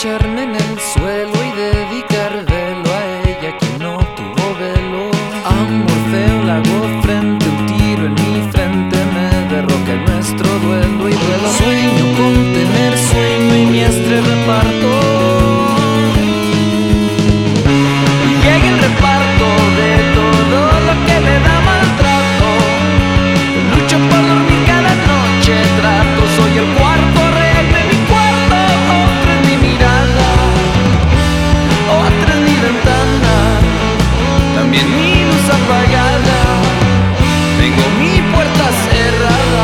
echarme en el suelo y dedicar velo a ella que no tuvo velo. A Morfeo le hago frente, un tiro en mi frente me derroca en nuestro duelo y duelo. Sueño con tener sueño y mi estrés reparto, y llega el reparto de todo lo que me da maltrato. Lucho por dormir cada noche, trato, soy el cuarto rey de mi cuarto. Otra es mi mirada, otra es mi ventana, también mi luz apagada, tengo mi puerta cerrada.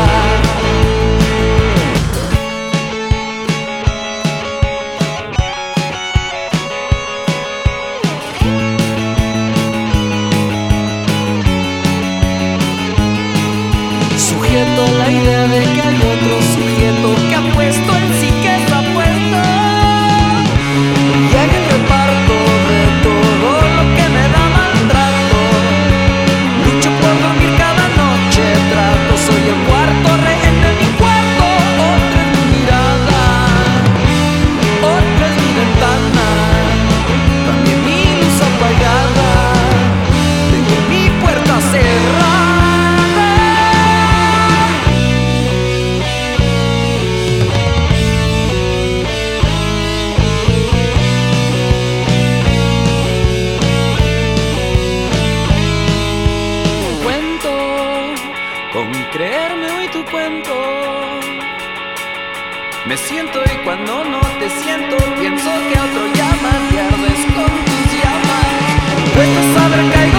Sujeto la idea de que hay otro sujeto que ha puesto en sí que está puesto, y haga el reparto de todo lo que me da maltrato. Lucho por dormir cada noche, trato, soy el cuarto rehén de mi cuarto. Otra es mi mirada, otra es mi ventana, también mi luz apagada, tengo mi puerta cerrada. Con creerme hoy tu cuento, me siento y cuando no te siento pienso que a otro llaman y ardes con tus llamas. Puedes saber caigo